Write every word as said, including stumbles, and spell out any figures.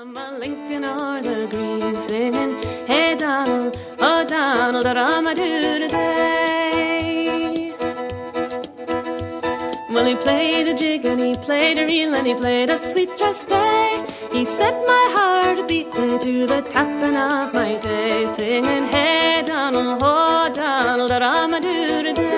from a Lincoln or the Green, singing, hey Donald, oh Donald, what am I do today? Well, he played a jig and he played a reel and he played a sweet strathspey. He set my heart a-beating to the tapping of my day, singing, hey Donald, oh Donald, what am I do today?